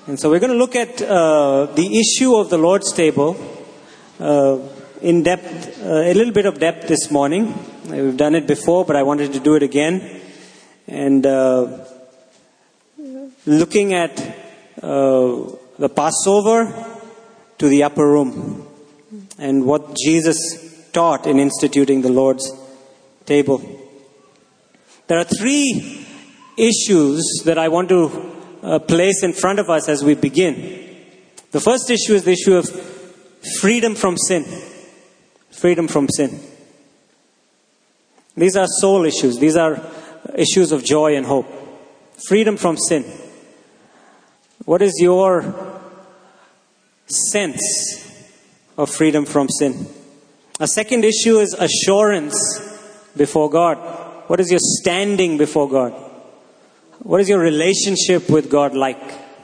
And so we're going to look at the issue of the Lord's table in depth, a little bit of depth this morning. We've done it before, but I wanted to do it again. And looking at the Passover to the upper room and what Jesus taught in instituting the Lord's table. There are three issues that I want to place in front of us as we begin. The first issue is the issue of freedom from sin. Freedom from sin. These are soul issues. These are issues of joy and hope. Freedom from sin. What is your sense of freedom from sin? A second issue is assurance before God. What is your standing before God? What is your relationship with God like?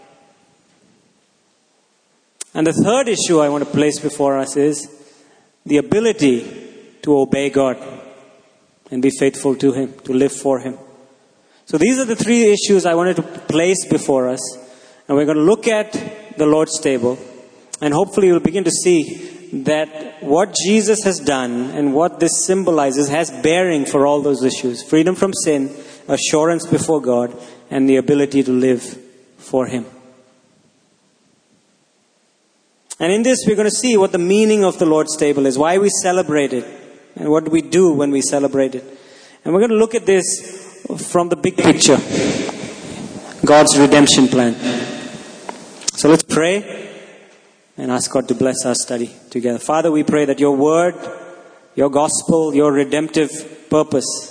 And the third issue I want to place before us is the ability to obey God and be faithful to Him, to live for Him. So these are the three issues I wanted to place before us. And we're going to look at the Lord's table. And hopefully you'll begin to see that what Jesus has done and what this symbolizes has bearing for all those issues. Freedom from sin, assurance before God, and the ability to live for Him. And in this we're going to see what the meaning of the Lord's table is, why we celebrate it, and what do we do when we celebrate it. And we're going to look at this from the big picture, God's redemption plan. So let's pray and ask God to bless our study together. Father, we pray that your word, your gospel, your redemptive purpose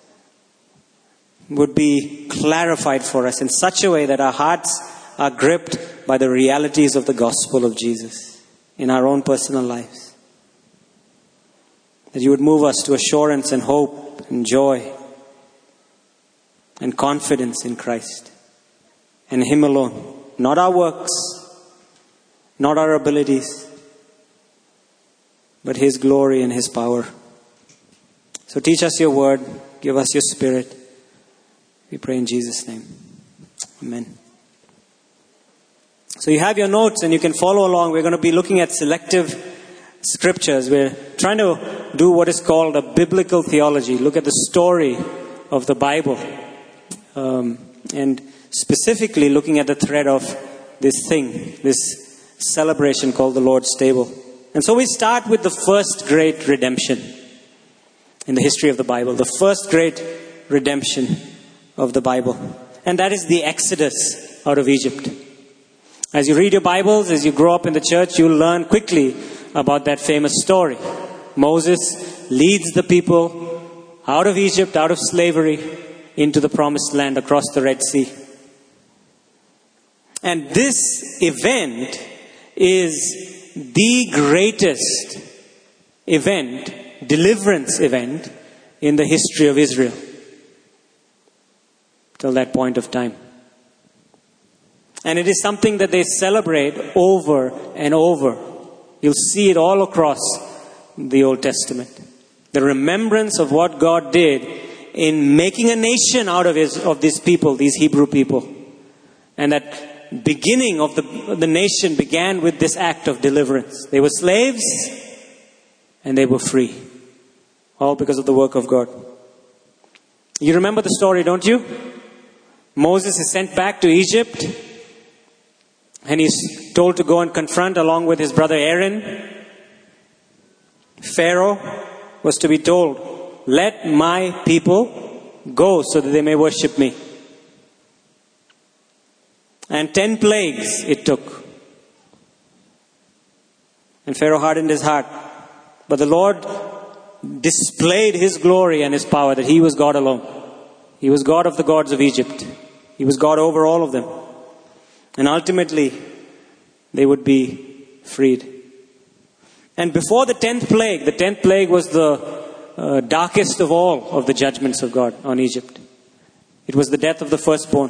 would be clarified for us in such a way that our hearts are gripped by the realities of the gospel of Jesus in our own personal lives. That you would move us to assurance and hope and joy and confidence in Christ and Him alone. Not our works, not our abilities, but His glory and His power. So teach us your word, give us your spirit. We pray in Jesus' name. Amen. So you have your notes and you can follow along. We're going to be looking at selective scriptures. We're trying to do what is called a biblical theology. Look at the story of the Bible. And specifically looking at the thread of this thing, this celebration called the Lord's table. And so we start with the first great redemption in the history of the Bible. The first great redemption of the Bible. And that is the Exodus out of Egypt. As you read your Bibles, as you grow up in the church, you'll learn quickly about that famous story. Moses leads the people out of Egypt, out of slavery, into the promised land across the Red Sea. And this event is the greatest event, deliverance event, in the history of Israel. Till that point of time. And it is something that they celebrate over and over. You'll see it all across the Old Testament. The remembrance of what God did in making a nation out of these people, these Hebrew people. And that beginning of the nation began with this act of deliverance. They were slaves and they were free. All because of the work of God. You remember the story, don't you? Moses is sent back to Egypt and he's told to go and confront along with his brother Aaron. Pharaoh was to be told, let my people go so that they may worship me. And 10 plagues it took. And Pharaoh hardened his heart. But the Lord displayed His glory and His power, that He was God alone. He was God of the gods of Egypt. He was God over all of them. And ultimately, they would be freed. And before the 10th plague was the darkest of all of the judgments of God on Egypt. It was the death of the firstborn.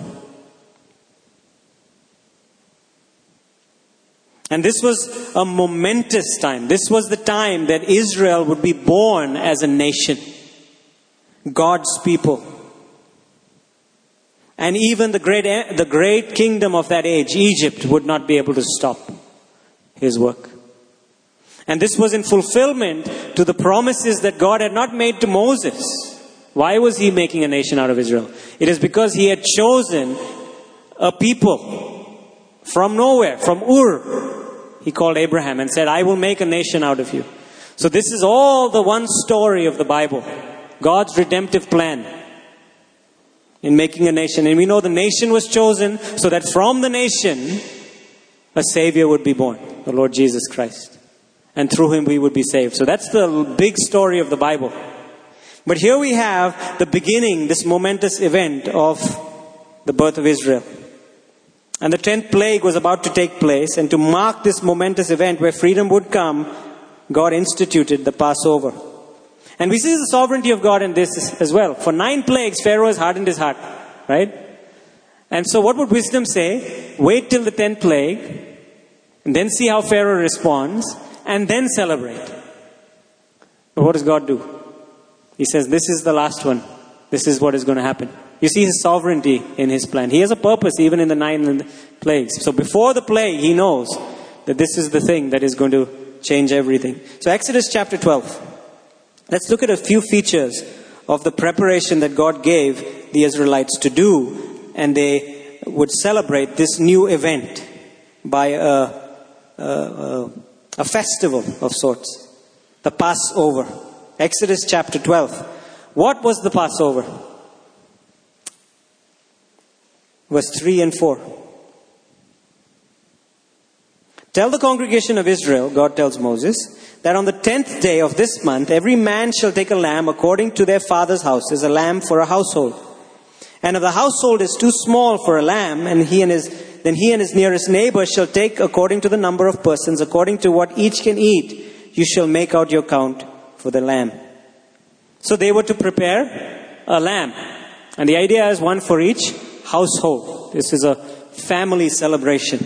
And this was a momentous time. This was the time that Israel would be born as a nation. God's people. And even the great kingdom of that age, Egypt, would not be able to stop his work. And this was in fulfillment to the promises that God had not made to Moses. Why was he making a nation out of Israel? It is because he had chosen a people from nowhere, from Ur. He called Abraham and said, I will make a nation out of you. So this is all the one story of the Bible. God's redemptive plan in making a nation. And we know the nation was chosen so that from the nation, a Savior would be born, the Lord Jesus Christ. And through him we would be saved. So that's the big story of the Bible. But here we have the beginning, this momentous event of the birth of Israel. And the 10th plague was about to take place. And to mark this momentous event where freedom would come, God instituted the Passover. And we see the sovereignty of God in this as well. For 9 plagues, Pharaoh has hardened his heart. Right? And so what would wisdom say? Wait till the 10th plague. And then see how Pharaoh responds. And then celebrate. But what does God do? He says, this is the last one. This is what is going to happen. You see his sovereignty in his plan. He has a purpose even in the 9 plagues. So before the plague, he knows that this is the thing that is going to change everything. So Exodus chapter 12. Let's look at a few features of the preparation that God gave the Israelites to do. And they would celebrate this new event by a festival of sorts. The Passover. Exodus chapter 12. What was the Passover? Verse 3 and 4. Tell the congregation of Israel, God tells Moses, that on the 10th day of this month, every man shall take a lamb according to their father's houses, a lamb for a household. And if the household is too small for a lamb, then he and his nearest neighbor shall take according to the number of persons, according to what each can eat, you shall make out your count for the lamb. So they were to prepare a lamb. And the idea is one for each household. This is a family celebration.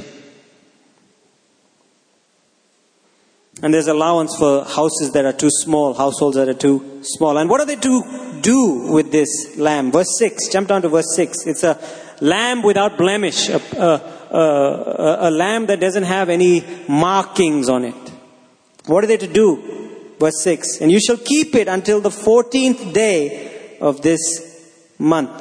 And there's allowance for houses that are too small, households that are too small. And what are they to do with this lamb? Verse 6, jump down to verse 6. It's a lamb without blemish, a lamb that doesn't have any markings on it. What are they to do? Verse 6, and you shall keep it until the 14th day of this month,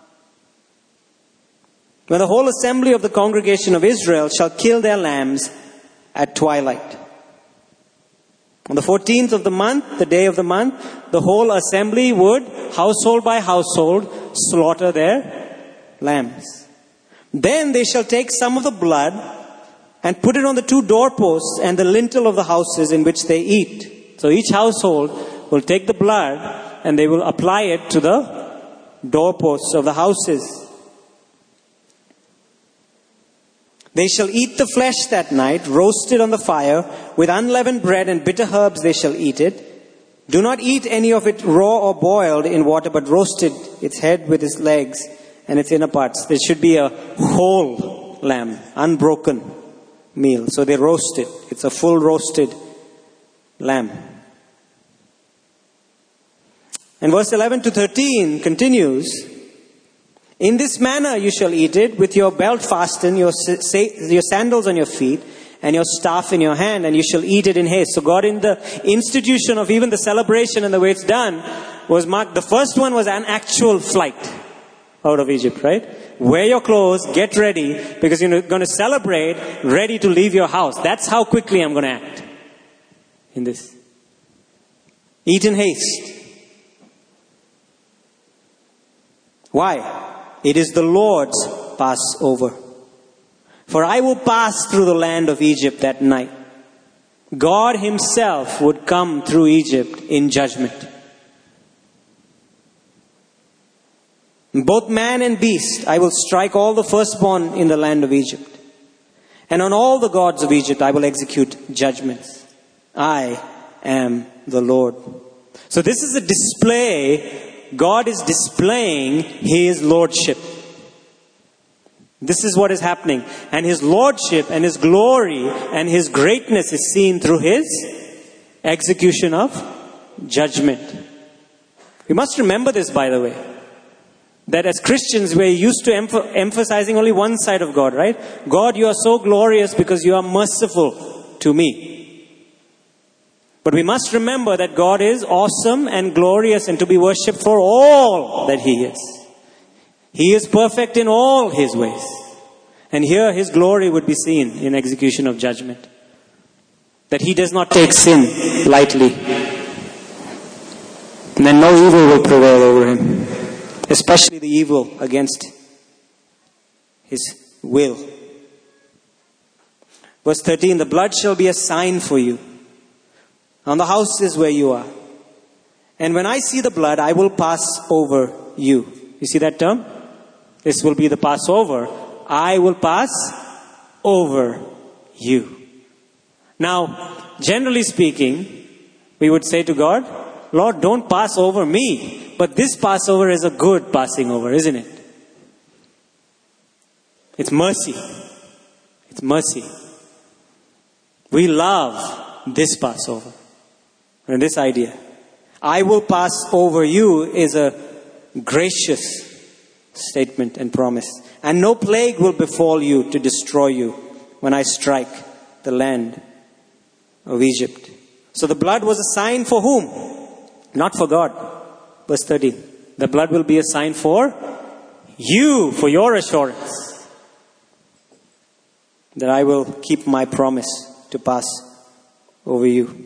when the whole assembly of the congregation of Israel shall kill their lambs at twilight. On the 14th of the month, the day of the month, the whole assembly would, household by household, slaughter their lambs. Then they shall take some of the blood and put it on the 2 doorposts and the lintel of the houses in which they eat. So each household will take the blood and they will apply it to the doorposts of the houses. They shall eat the flesh that night, roasted on the fire, with unleavened bread and bitter herbs they shall eat it. Do not eat any of it raw or boiled in water, but roasted, its head with its legs and its inner parts. There should be a whole lamb, unbroken meal. So they roast it. It's a full roasted lamb. And verse 11 to 13 continues, in this manner you shall eat it, with your belt fastened, your sandals on your feet, and your staff in your hand, and you shall eat it in haste. So God, in the institution of even the celebration and the way it's done, was marked. The first one was an actual flight out of Egypt, right? Wear your clothes, get ready, because you're going to celebrate, ready to leave your house. That's how quickly I'm going to act in this. Eat in haste. Why? It is the Lord's Passover. For I will pass through the land of Egypt that night. God himself would come through Egypt in judgment. Both man and beast, I will strike all the firstborn in the land of Egypt. And on all the gods of Egypt I will execute judgments. I am the Lord. So this is a display. God is displaying his lordship. This is what is happening. And his lordship and his glory and his greatness is seen through his execution of judgment. We must remember this, by the way. that as Christians we're used to emphasizing only one side of God, right? God, you are so glorious because you are merciful to me. But we must remember that God is awesome and glorious and to be worshipped for all that He is. He is perfect in all His ways. And here His glory would be seen in execution of judgment. That He does not take sin lightly. And then no evil will prevail over Him. Especially the evil against His will. Verse 13, the blood shall be a sign for you on the houses where you are. And when I see the blood, I will pass over you. You see that term? This will be the Passover. I will pass over you. Now, generally speaking, we would say to God, Lord, don't pass over me. But this Passover is a good passing over, isn't it? It's mercy. It's mercy. We love this Passover. And this idea. I will pass over you is a gracious statement and promise. And no plague will befall you to destroy you when I strike the land of Egypt. So the blood was a sign for whom? Not for God. Verse 13. The blood will be a sign for you, for your assurance that I will keep my promise to pass over you.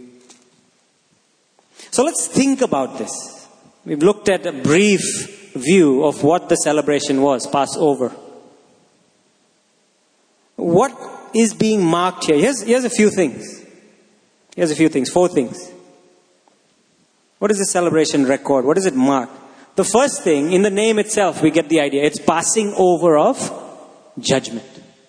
So let's think about this. We've looked at a brief view of what the celebration was, Passover. What is being marked here? Here's a few things. Four things. What does the celebration record? What does it mark? The first thing, in the name itself, we get the idea. It's passing over of judgment.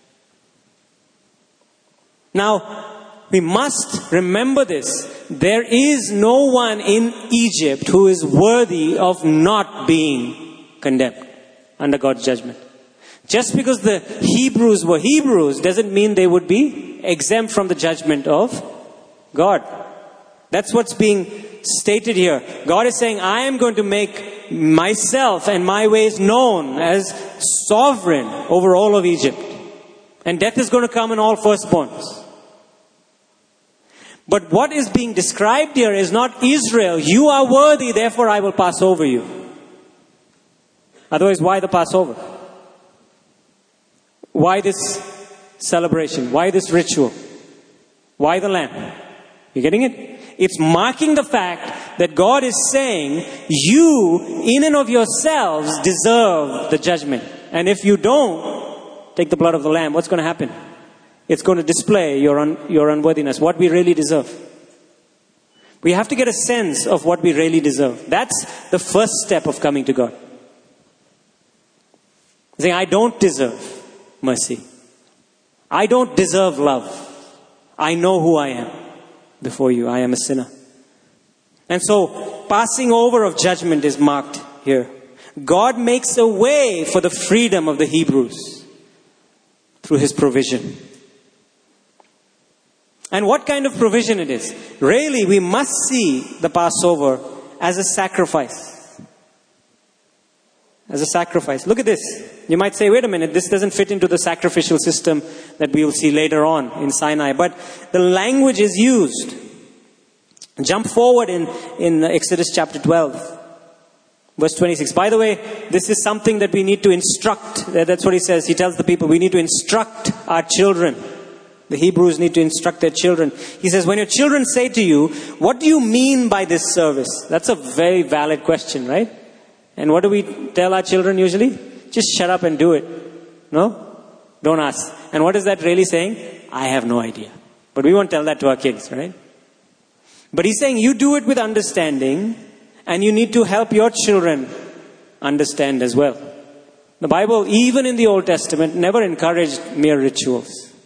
Now, we must remember this. There is no one in Egypt who is worthy of not being condemned under God's judgment. Just because the Hebrews were Hebrews doesn't mean they would be exempt from the judgment of God. That's what's being stated here. God is saying, I am going to make myself and my ways known as sovereign over all of Egypt. And death is going to come in all firstborns. But what is being described here is not Israel. You are worthy, therefore I will pass over you. Otherwise, why the Passover? Why this celebration? Why this ritual? Why the lamb? You getting it? It's marking the fact that God is saying, you in and of yourselves deserve the judgment. And if you don't take the blood of the lamb, what's going to happen? It's going to display your unworthiness, what we really deserve. We have to get a sense of what we really deserve. That's the first step of coming to God. Saying, I don't deserve mercy. I don't deserve love. I know who I am before you. I am a sinner. And so, passing over of judgment is marked here. God makes a way for the freedom of the Hebrews through His provision. And what kind of provision it is? Really, we must see the Passover as a sacrifice. As a sacrifice. Look at this. You might say, wait a minute, this doesn't fit into the sacrificial system that we will see later on in Sinai. But the language is used. Jump forward in Exodus chapter 12. Verse 26. By the way, this is something that we need to instruct. That's what he says. He tells the people, we need to instruct our children. The Hebrews need to instruct their children. He says, when your children say to you, what do you mean by this service? That's a very valid question, right? And what do we tell our children usually? Just shut up and do it. No? Don't ask. And what is that really saying? I have no idea. But we won't tell that to our kids, right? But he's saying you do it with understanding, and you need to help your children understand as well. The Bible, even in the Old Testament, never encouraged mere rituals.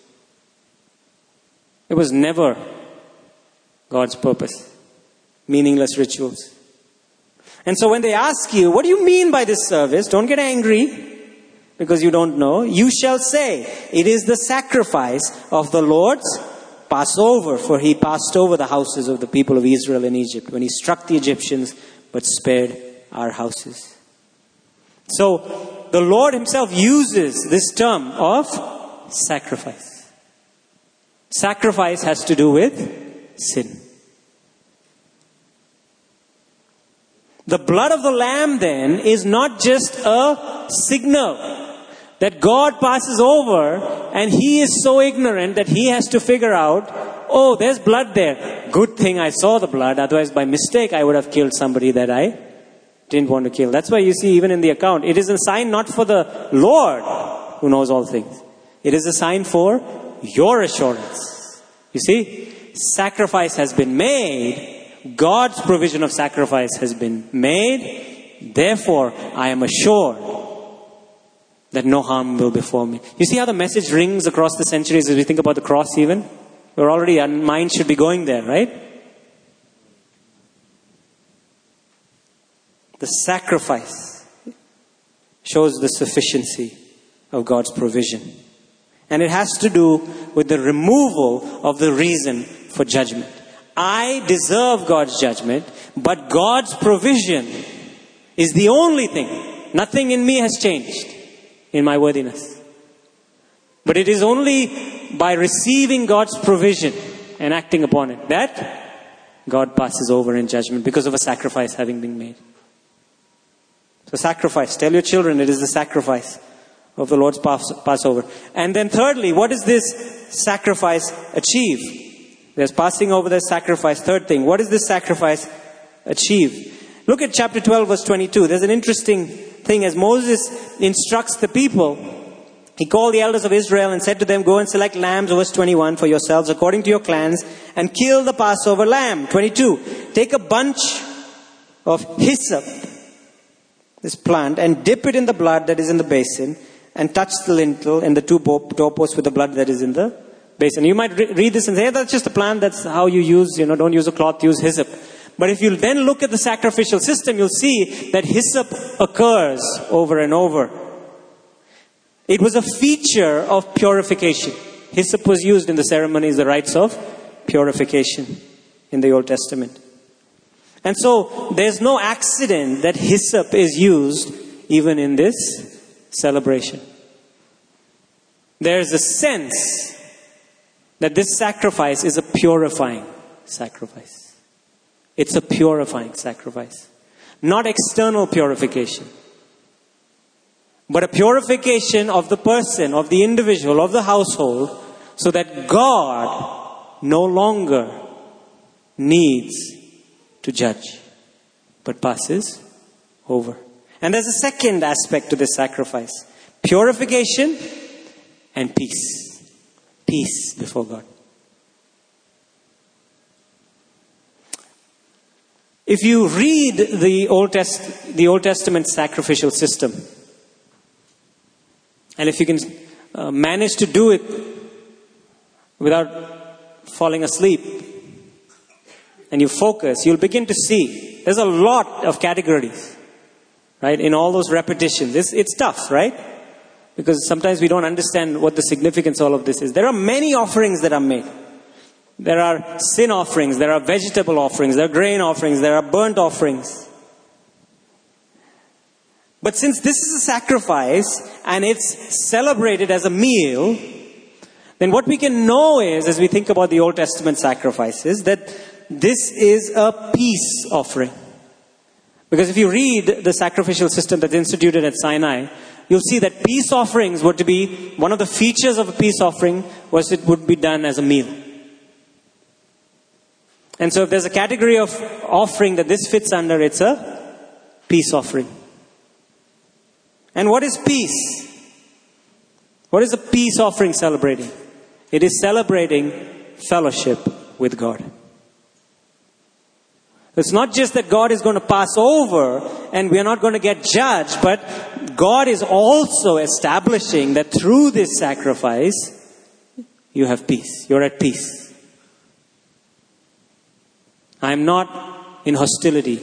It was never God's purpose. Meaningless rituals. And so when they ask you, what do you mean by this service? Don't get angry because you don't know. You shall say, it is the sacrifice of the Lord's Passover. For He passed over the houses of the people of Israel in Egypt when He struck the Egyptians but spared our houses. So, the Lord Himself uses this term of sacrifice. Sacrifice has to do with sin. The blood of the Lamb then is not just a signal that God passes over and He is so ignorant that He has to figure out, oh, there's blood there. Good thing I saw the blood, otherwise by mistake I would have killed somebody that I didn't want to kill. That's why you see even in the account, it is a sign not for the Lord who knows all things. It is a sign for your assurance. You see, sacrifice has been made. God's provision of sacrifice has been made. Therefore, I am assured that no harm will befall me. You see how the message rings across the centuries as we think about the cross even? We're already, our mind should be going there, right? The sacrifice shows the sufficiency of God's provision. And it has to do with the removal of the reason for judgment. I deserve God's judgment, but God's provision is the only thing. Nothing in me has changed in my worthiness. But it is only by receiving God's provision and acting upon it that God passes over in judgment because of a sacrifice having been made. So sacrifice. Tell your children it is the sacrifice of the Lord's Passover. And then thirdly, what does this sacrifice achieve? There's passing over the sacrifice. Third thing, what does this sacrifice achieve? Look at chapter 12 verse 22. There's an interesting thing. As Moses instructs the people, he called the elders of Israel and said to them, go and select lambs, verse 21, for yourselves according to your clans, and kill the Passover lamb. 22, take a bunch of hyssop, this plant, and dip it in the blood that is in the basin, and touch the lintel and the two doorposts with the blood that is in the basin. You might read this and say, hey, that's just a plant, that's how you use, don't use a cloth, use hyssop. But if you then look at the sacrificial system, you'll see that hyssop occurs over and over. It was a feature of purification. Hyssop was used in the ceremonies, the rites of purification in the Old Testament. And so, there's no accident that hyssop is used even in this celebration. There's a sense that this sacrifice is a purifying sacrifice. It's a purifying sacrifice. Not external purification, but a purification of the person, of the individual, of the household, so that God no longer needs to judge, but passes over. And there's a second aspect to this sacrifice. Purification and peace. Peace before God. If you read the Old Testament sacrificial system, and if you can manage to do it without falling asleep, and you focus, you'll begin to see there's a lot of categories, right? In all those repetitions. It's tough, right? Because sometimes we don't understand what the significance of all of this is. There are many offerings that are made. There are sin offerings, there are vegetable offerings, there are grain offerings, there are burnt offerings. But since this is a sacrifice and it's celebrated as a meal, then what we can know is, as we think about the Old Testament sacrifices, that this is a peace offering. Because if you read the sacrificial system that's instituted at Sinai, you'll see that peace offerings were to be, one of the features of a peace offering was it would be done as a meal. And so if there's a category of offering that this fits under, it's a peace offering. And what is peace? What is a peace offering celebrating? It is celebrating fellowship with God. It's not just that God is going to pass over and we are not going to get judged, but God is also establishing that through this sacrifice, you have peace. You're at peace. I am not in hostility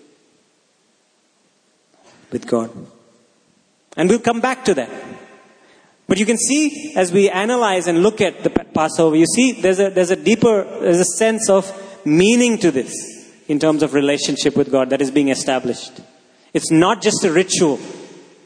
with God. And we'll come back to that. But you can see, as we analyze and look at the Passover, you see there's a sense of meaning to this in terms of relationship with God that is being established. It's not just a ritual.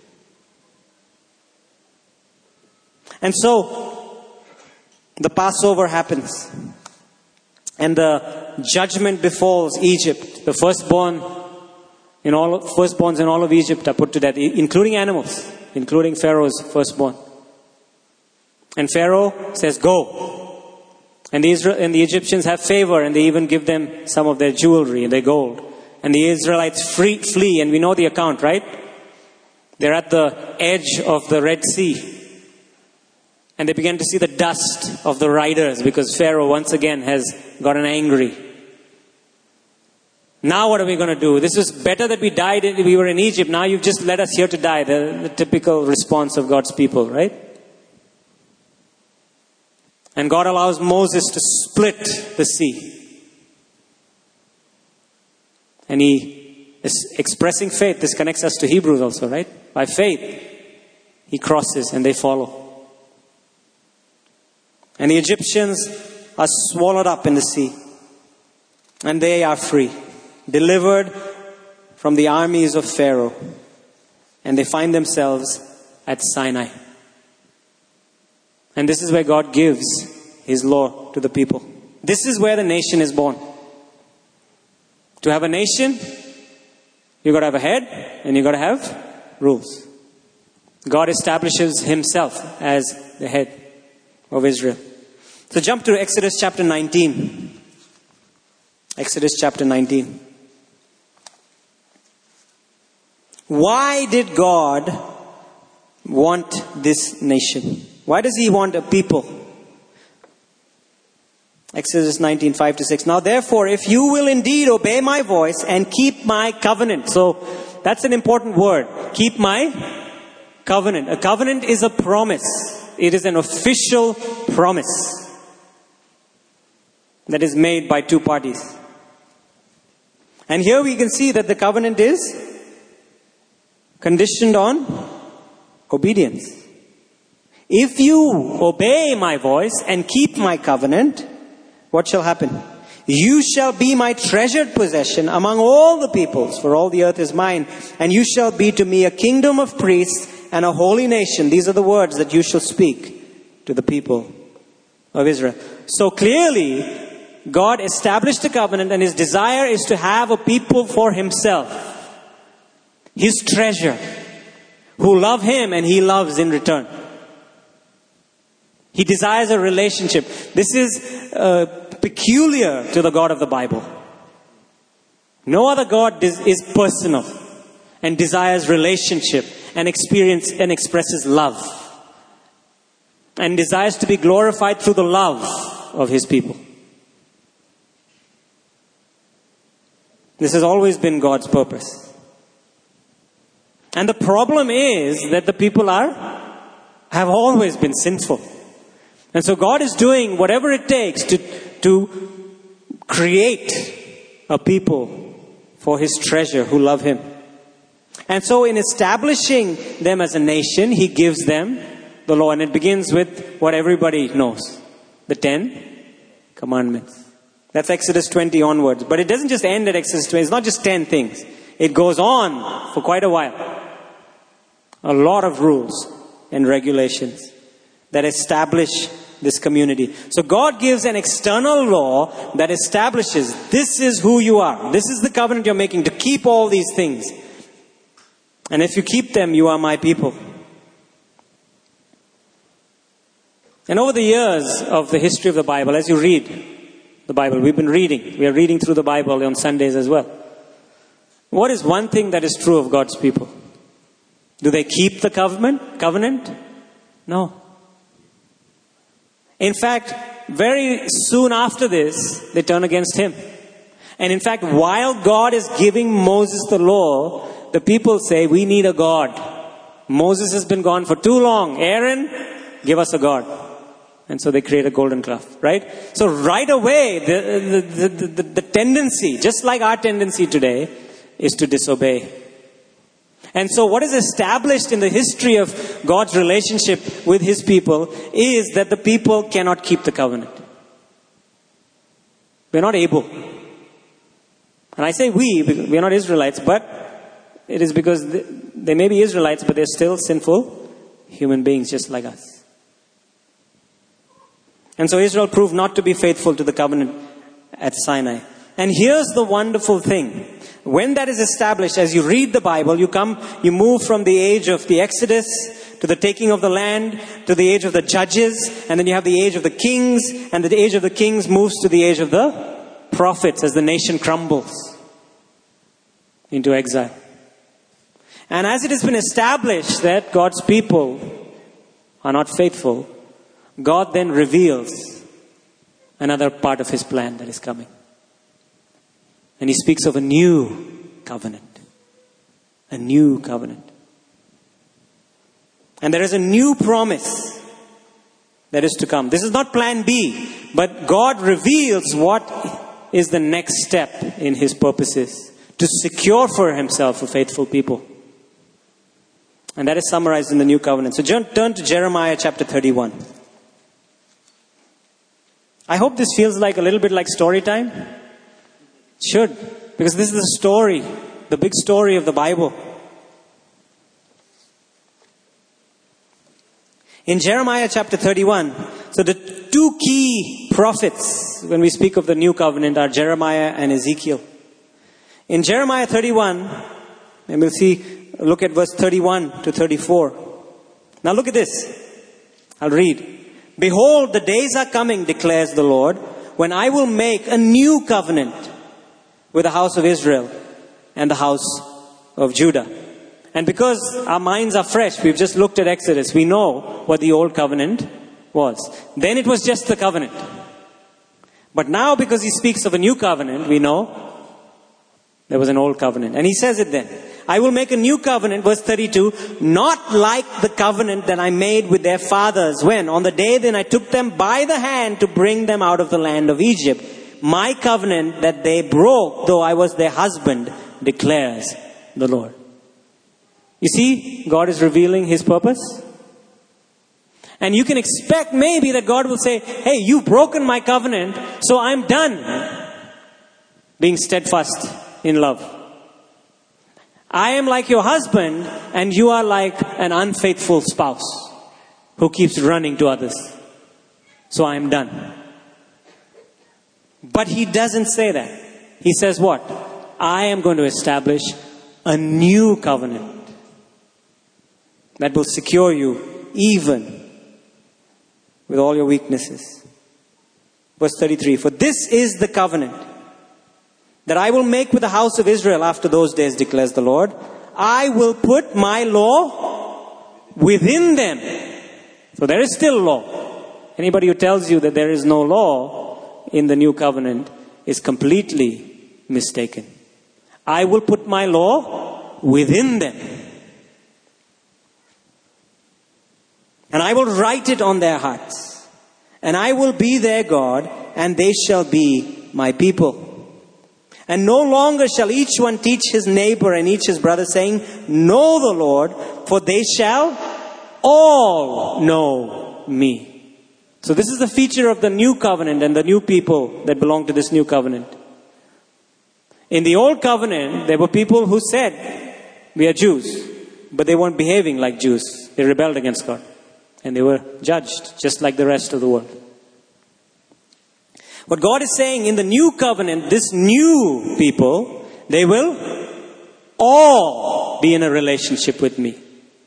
And so, the Passover happens. And the judgment befalls Egypt. The firstborns in all of Egypt are put to death, including animals, including Pharaoh's firstborn. And Pharaoh says, go. And the Egyptians have favor, and they even give them some of their jewelry and their gold. And the Israelites flee, and we know the account, right? They're at the edge of the Red Sea. And they begin to see the dust of the riders because Pharaoh once again has gotten angry. Now what are we going to do? This is better that we were in Egypt. Now you've just led us here to die. The typical response of God's people, right? And God allows Moses to split the sea. And he is expressing faith. This connects us to Hebrews also, right? By faith, he crosses and they follow. And the Egyptians are swallowed up in the sea. And they are free. Delivered from the armies of Pharaoh. And they find themselves at Sinai. And this is where God gives His law to the people. This is where the nation is born. To have a nation, you've got to have a head and you've got to have rules. God establishes Himself as the head of Israel. So jump to Exodus chapter 19. Exodus chapter 19. Why did God want this nation? Why does He want a people? Exodus 19, 5-6. Now therefore, if you will indeed obey my voice and keep my covenant. So that's an important word. Keep my covenant. A covenant is a promise. It is an official promise that is made by two parties. And here we can see that the covenant is conditioned on obedience. If you obey my voice and keep my covenant, what shall happen? You shall be my treasured possession among all the peoples, for all the earth is mine. And you shall be to me a kingdom of priests and a holy nation. These are the words that you shall speak to the people of Israel. So clearly, God established a covenant, and His desire is to have a people for Himself. His treasure, who love Him and He loves in return. He desires a relationship. This is peculiar to the God of the Bible. No other God is personal and desires relationship and expresses love. And desires to be glorified through the love of His people. This has always been God's purpose. And the problem is that the people have always been sinful. And so God is doing whatever it takes to create a people for His treasure who love Him. And so in establishing them as a nation, He gives them the law. And it begins with what everybody knows. The 10 Commandments. That's Exodus 20 onwards. But it doesn't just end at Exodus 20. It's not just 10 things. It goes on for quite a while. A lot of rules and regulations that establish this community. So God gives an external law that establishes this is who you are. This is the covenant you're making to keep all these things. And if you keep them, you are my people. And over the years of the history of the Bible, as you read the Bible, we are reading through the Bible on Sundays as well. What is one thing that is true of God's people? Do they keep the covenant? No. In fact, very soon after this, they turn against Him. And in fact, while God is giving Moses the law, the people say, we need a God. Moses has been gone for too long. Aaron, give us a God. And so they create a golden calf, right? So right away, the tendency, just like our tendency today, is to disobey. And so what is established in the history of God's relationship with His people is that the people cannot keep the covenant. We're not able. And I say we are not Israelites, but it is because they may be Israelites, but they're still sinful human beings just like us. And so Israel proved not to be faithful to the covenant at Sinai. And here's the wonderful thing. When that is established, as you read the Bible, you move from the age of the Exodus to the taking of the land, to the age of the judges, and then you have the age of the kings, and the age of the kings moves to the age of the prophets as the nation crumbles into exile. And as it has been established that God's people are not faithful, God then reveals another part of His plan that is coming. And He speaks of a new covenant. A new covenant. And there is a new promise that is to come. This is not plan B, but God reveals what is the next step in His purposes to secure for Himself a faithful people. And that is summarized in the new covenant. So turn to Jeremiah chapter 31. I hope this feels like a little bit like story time. It should, because this is the story, the big story of the Bible. In Jeremiah chapter 31, so the two key prophets when we speak of the new covenant are Jeremiah and Ezekiel. In Jeremiah 31, and we'll look at verse 31 to 34. Now look at this. I'll read. Behold, the days are coming, declares the Lord, when I will make a new covenant with the house of Israel and the house of Judah. And because our minds are fresh, we've just looked at Exodus, we know what the old covenant was. Then it was just the covenant. But now because He speaks of a new covenant, we know there was an old covenant. And He says it then. I will make a new covenant, verse 32, not like the covenant that I made with their fathers when, on the day then I took them by the hand to bring them out of the land of Egypt. My covenant that they broke, though I was their husband, declares the Lord. You see, God is revealing His purpose. And you can expect maybe that God will say, hey, you've broken my covenant, so I'm done being steadfast in love. I am like your husband, and you are like an unfaithful spouse who keeps running to others. So I am done. But He doesn't say that. He says what? I am going to establish a new covenant that will secure you even with all your weaknesses. Verse 33, for this is the covenant that I will make with the house of Israel after those days, declares the Lord. I will put my law within them. So there is still law. Anybody who tells you that there is no law in the new covenant is completely mistaken. I will put my law within them. And I will write it on their hearts. And I will be their God, and they shall be my people. And no longer shall each one teach his neighbor and each his brother, saying, know the Lord, for they shall all know me. So this is the feature of the new covenant and the new people that belong to this new covenant. In the old covenant, there were people who said, we are Jews, but they weren't behaving like Jews. They rebelled against God. And they were judged just like the rest of the world. What God is saying in the new covenant, this new people, they will all be in a relationship with me.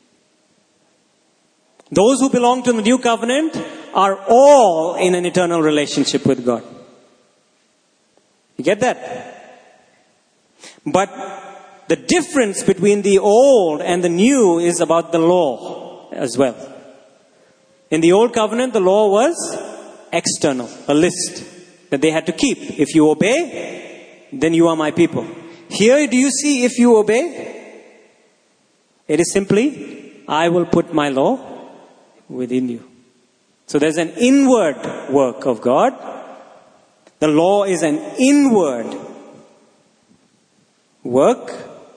Those who belong to the new covenant are all in an eternal relationship with God. You get that? But the difference between the old and the new is about the law as well. In the old covenant, the law was external, a list that they had to keep. If you obey, then you are my people. Here, do you see if you obey? It is simply, I will put my law within you. So there's an inward work of God. The law is an inward work,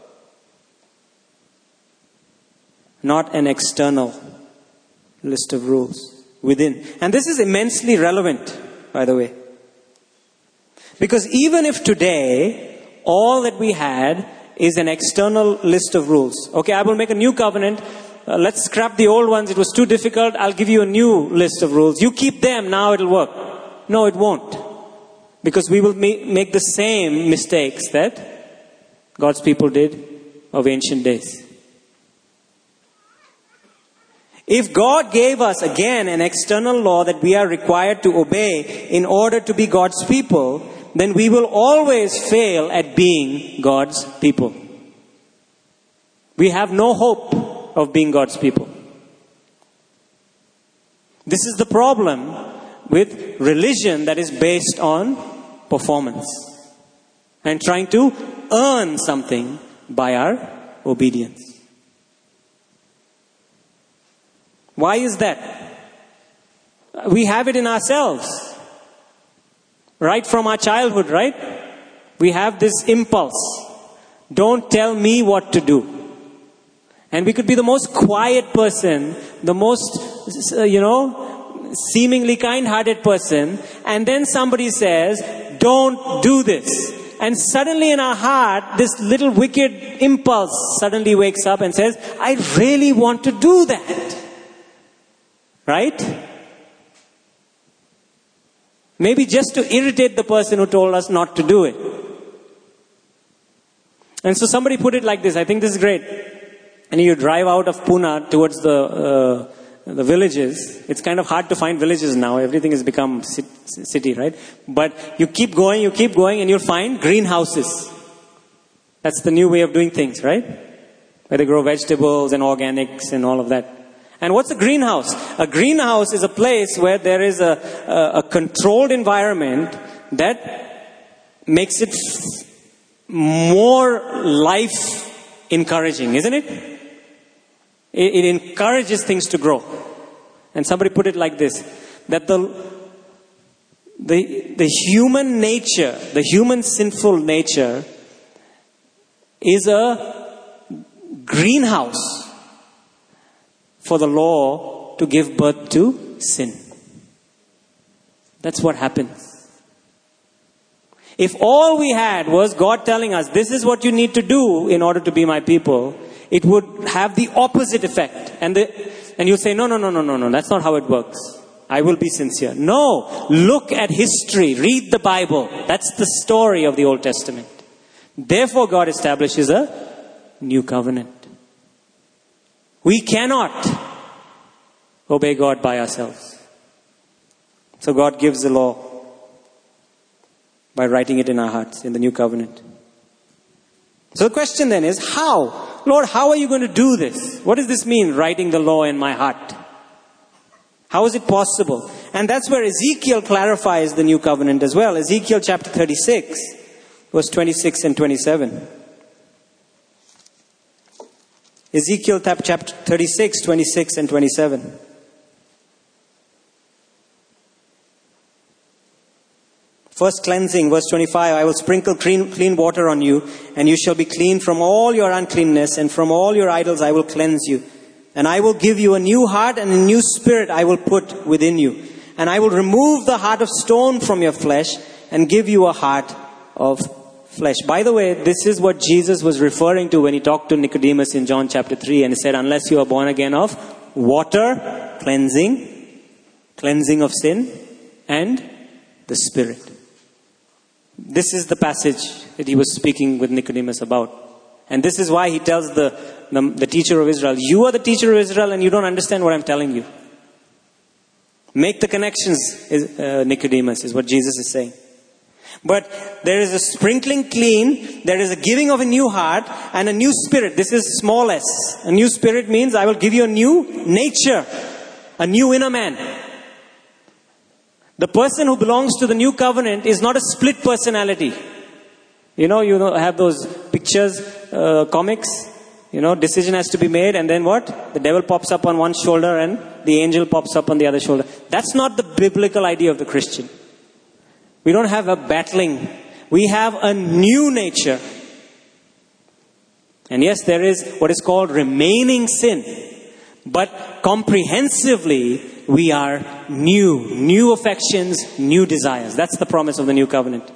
not an external list of rules within. And this is immensely relevant, by the way. Because even if today, all that we had is an external list of rules. Okay, I will make a new covenant let's scrap the old ones. It was too difficult. I'll give you a new list of rules. You keep them. Now it'll work. No, it won't. Because we will make the same mistakes that God's people did of ancient days. If God gave us again an external law that we are required to obey in order to be God's people, then we will always fail at being God's people. We have no hope of being God's people. This is the problem with religion that is based on performance and trying to earn something by our obedience. Why is that? We have it in ourselves. Right from our childhood, right? We have this impulse. Don't tell me what to do. And we could be the most quiet person, the most, seemingly kind-hearted person. And then somebody says, don't do this. And suddenly in our heart, this little wicked impulse suddenly wakes up and says, I really want to do that. Right? Maybe just to irritate the person who told us not to do it. And so somebody put it like this. I think this is great. And you drive out of Pune towards the villages. It's kind of hard to find villages now. Everything has become city, right? But you keep going, and you'll find greenhouses. That's the new way of doing things, right? Where they grow vegetables and organics and all of that. And what's a greenhouse? A greenhouse is a place where there is a controlled environment that makes it more life encouraging, isn't it? It encourages things to grow. And somebody put it like this, that the human nature, the human sinful nature is a greenhouse for the law to give birth to sin. That's what happens. If all we had was God telling us, this is what you need to do in order to be my people, it would have the opposite effect. And you say, no, that's not how it works. I will be sincere. No, look at history. Read the Bible. That's the story of the Old Testament. Therefore, God establishes a new covenant. We cannot obey God by ourselves. So God gives the law by writing it in our hearts in the new covenant. So the question then is, how? Lord, how are you going to do this? What does this mean, writing the law in my heart? How is it possible? And that's where Ezekiel clarifies the new covenant as well. Ezekiel chapter 36, verse 26 and 27. Ezekiel chapter 36, 26 and 27. First cleansing, verse 25, I will sprinkle clean water on you, and you shall be clean from all your uncleanness, and from all your idols I will cleanse you. And I will give you a new heart, and a new spirit I will put within you. And I will remove the heart of stone from your flesh, and give you a heart of flesh. By the way, this is what Jesus was referring to when he talked to Nicodemus in John chapter 3, and he said, unless you are born again of water, cleansing of sin, and the Spirit. This is the passage that he was speaking with Nicodemus about. And this is why he tells the teacher of Israel, you are the teacher of Israel and you don't understand what I'm telling you. Make the connections, Nicodemus, is what Jesus is saying. But there is a sprinkling clean, there is a giving of a new heart and a new spirit. This is small s. A new spirit means I will give you a new nature, a new inner man. The person who belongs to the new covenant is not a split personality. You have those pictures, comics, decision has to be made and then what? The devil pops up on one shoulder and the angel pops up on the other shoulder. That's not the biblical idea of the Christian. We don't have a battling. We have a new nature. And yes, there is what is called remaining sin. But comprehensively, we are new affections, new desires. That's the promise of the new covenant.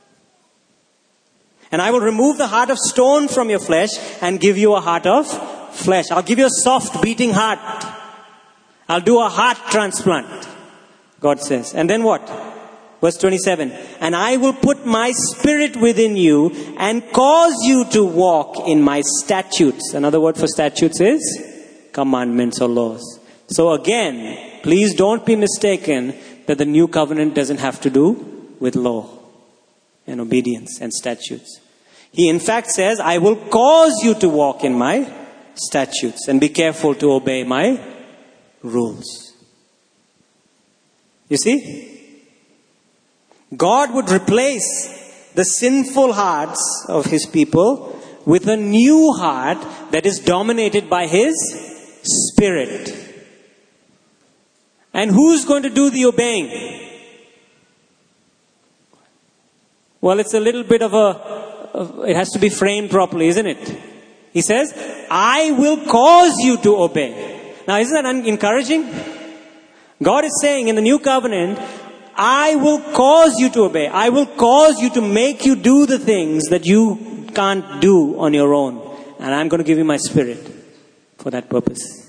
And I will remove the heart of stone from your flesh and give you a heart of flesh. I'll give you a soft beating heart. I'll do a heart transplant, God says. And then what? Verse 27. And I will put my spirit within you and cause you to walk in my statutes. Another word for statutes is commandments or laws. So again, please don't be mistaken that the new covenant doesn't have to do with law and obedience and statutes. He in fact says, I will cause you to walk in my statutes and be careful to obey my rules. You see? God would replace the sinful hearts of His people with a new heart that is dominated by His Spirit. And who's going to do the obeying? Well, it's a little bit of it has to be framed properly, isn't it? He says, I will cause you to obey. Now, isn't that encouraging? God is saying in the new covenant, I will cause you to obey. I will cause you to make you do the things that you can't do on your own. And I'm going to give you my spirit for that purpose.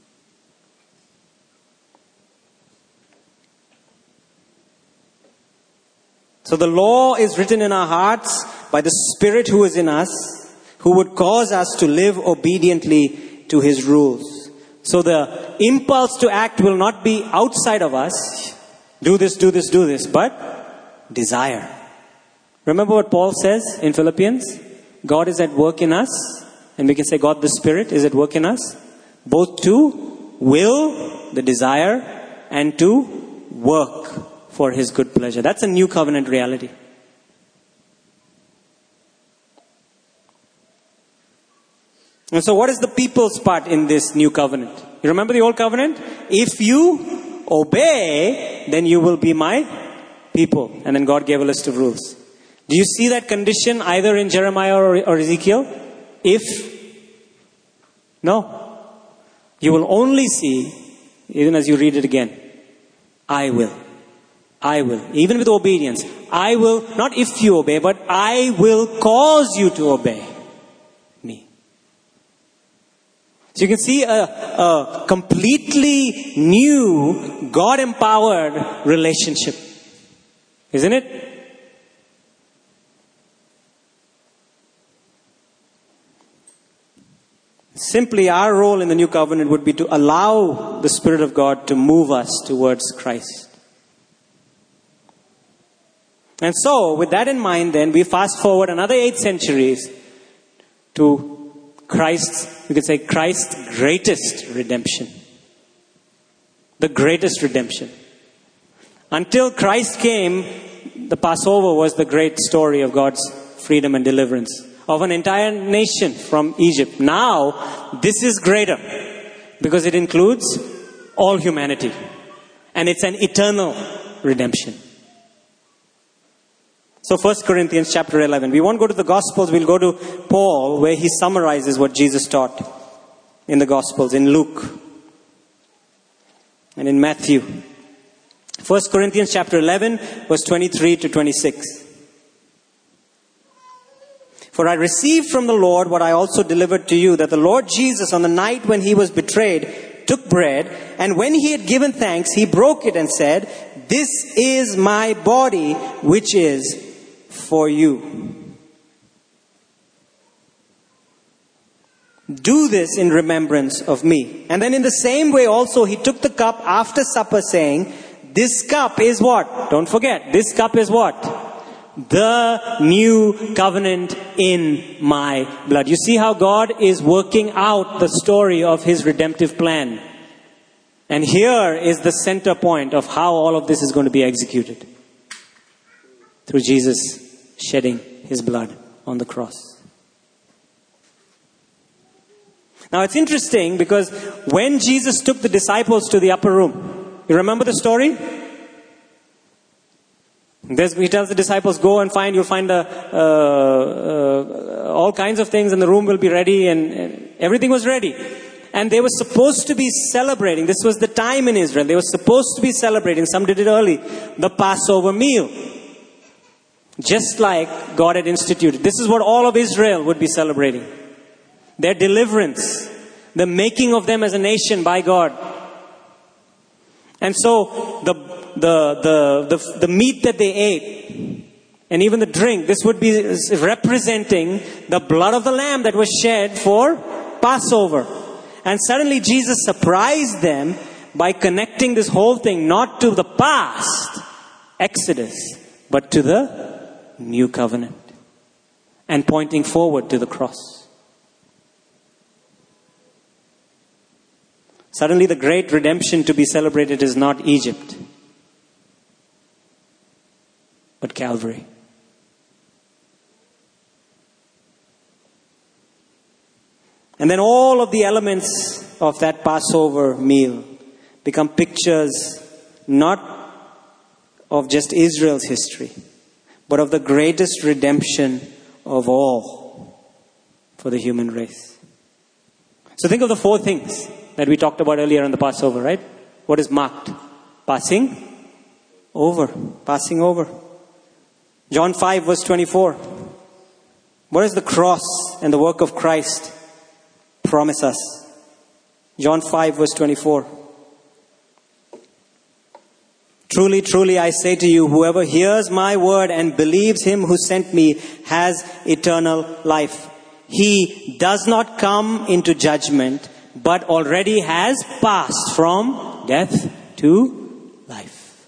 So the law is written in our hearts by the Spirit who is in us, who would cause us to live obediently to His rules. So the impulse to act will not be outside of us. Do this, do this, do this. But desire. Remember what Paul says in Philippians? God is at work in us. And we can say God the Spirit is at work in us. Both to will, the desire, and to work for His good pleasure. That's a new covenant reality. And so what is the people's part in this new covenant? You remember the old covenant? If you obey, then you will be my people. And then God gave a list of rules. Do you see that condition either in Jeremiah or Ezekiel? If, no. You will only see, even as you read it again, I will. I will. Even with obedience. I will, not if you obey, but I will cause you to obey me. So you can see a completely new, God-empowered relationship. Isn't it? Simply, our role in the new covenant would be to allow the Spirit of God to move us towards Christ. And so, with that in mind then, we fast forward another 8 centuries to Christ's, you could say Christ's greatest redemption. The greatest redemption. Until Christ came, the Passover was the great story of God's freedom and deliverance of an entire nation from Egypt. Now, this is greater because it includes all humanity. And it's an eternal redemption. So 1 Corinthians chapter 11. We won't go to the Gospels. We'll go to Paul where he summarizes what Jesus taught in the Gospels, in Luke and in Matthew. 1 Corinthians chapter 11 verse 23 to 26. For I received from the Lord what I also delivered to you, that the Lord Jesus on the night when He was betrayed took bread, and when He had given thanks, He broke it and said, "This is my body which is for you. Do this in remembrance of me." And then in the same way also He took the cup after supper, saying, "This cup is what?" Don't forget, this cup is what? The new covenant in my blood. You see how God is working out the story of His redemptive plan. And here is the center point of how all of this is going to be executed. Through Jesus shedding His blood on the cross. Now it's interesting because when Jesus took the disciples to the upper room, you remember the story? He tells the disciples, go and you'll find all kinds of things and the room will be ready, and everything was ready. And they were supposed to be celebrating. This was the time in Israel. They were supposed to be celebrating. Some did it early. The Passover meal. Just like God had instituted. This is what all of Israel would be celebrating. Their deliverance. the making of them as a nation by God. And so the meat that they ate and even the drink, this would be representing the blood of the Lamb that was shed for Passover. And suddenly Jesus surprised them by connecting this whole thing not to the past, Exodus, but to the new covenant, and pointing forward to the cross. Suddenly the great redemption to be celebrated is not Egypt, but Calvary. And then all of the elements of that Passover meal become pictures not of just Israel's history, but of the greatest redemption of all for the human race. So think of the 4 things that we talked about earlier on the Passover, right? What is marked? Passing over. Passing over. John 5 verse 24. What does the cross and the work of Christ promise us? John 5 verse 24. Truly, truly, I say to you, whoever hears my word and believes him who sent me has eternal life. He does not come into judgment, but already has passed from death to life.